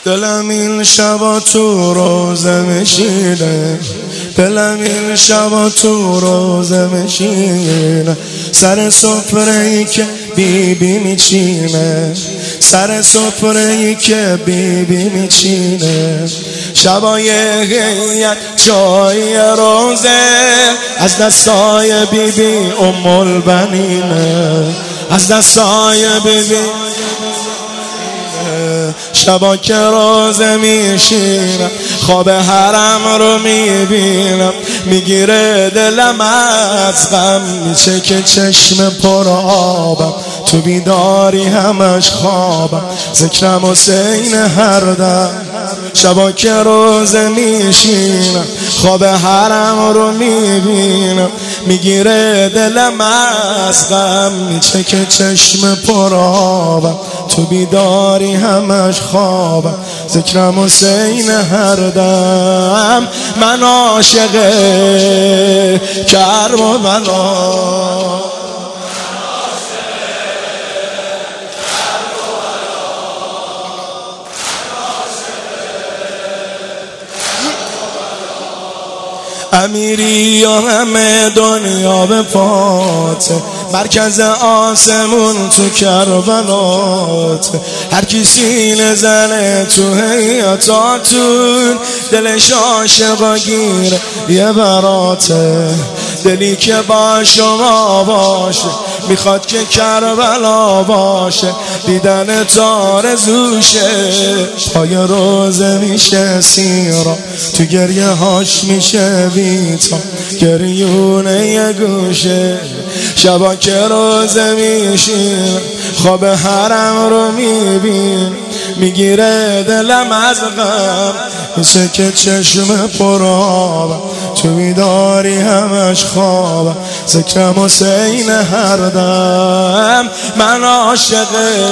دلم این شبا تو روزه میشینه، دلم این شبا تو روزه میشینه، سر سفره‌ای که بیبی میچینه، سر سفره‌ای که بیبی میچینه. شبای هیئت جای روزه، از دستای بیبی ام البنینه، از دستای بیبی. شبا که روزه میشینم، خواب حرم رو میبینم، میگیره دلم از غم، میشه که چشم پر آبم، تو بیداری همش خوابم، ذکرم حسین هر دم. شبا که روزه میشینم، خواب حرم رو میبینم، میگیره دلم از غم، میشه که چشم پر آبم، تو بیداری همش خوابم، ذکرم حسین هر دم. من عاشق کربلا، امیری یا همه دنیا به پاته، مرکز آسمون تو کربلات، هر کی سینه زنه تو حیاتاتون، دلش عاشقا گیره یه براته، دلی که با شما باشه میخواد که کربلا باشه، دیدن آرزوشه، پای روزه میشه سیرا، تو گریه هاش میشه بیتا، گریونه یه گوشه. شبا که روزه میشین، خواب حرم رو میبین، میگیره دلم از غم، میشه که چشم پر آبم، تو بیداری همش خوابم، ذکرم حسین هر دم. من عاشق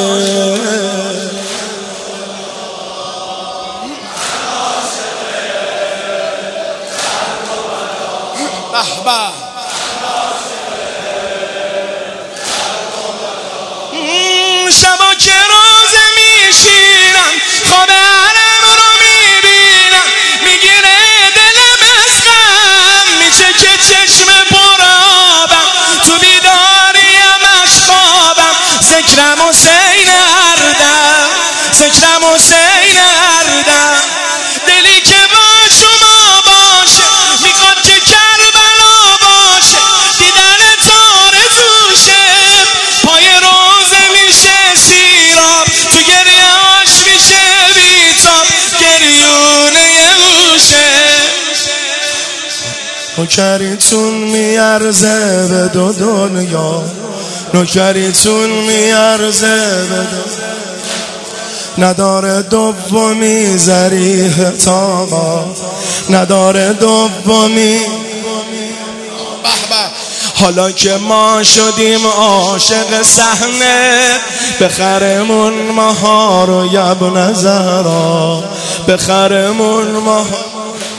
شبا که روزه میشینم، خواب حرم رو میبینم، میگیره دلم از غم، میشه که چشم پر آبم، تو بیداری همش خوابم، ذکرم حسین هر دم، ذکرم حسین هر دم. دلی که با شما باشه میخواد که کربلا باشه، دیدن آرزوشه، پای روزه میشه سیراب، تو گریه‌هاش میشه بیتاب، گریونه گوشه. نوکریتون میارزه به دو دنیا، نوکریتون میارزه به دو، نداره دومی ذریح تاما، نداره دومی. حالا که ما شدیم عاشق صحنه، بخرمون ماها رو یبن زهرا، بخرمون ماها.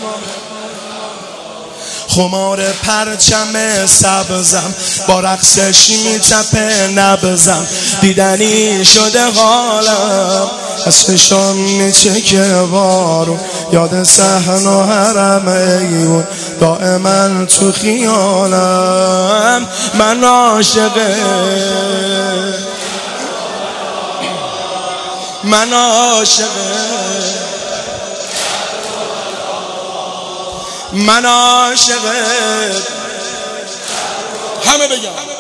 خمار پرچم سبزم، با رقصش میتپه نبزم، دیدنی شده حالم، از چشام میچکه بارون، یاد صحن و حرم ایون، دائما تو خیالم. من عاشق، من عاشق، من عاشق، همه بگم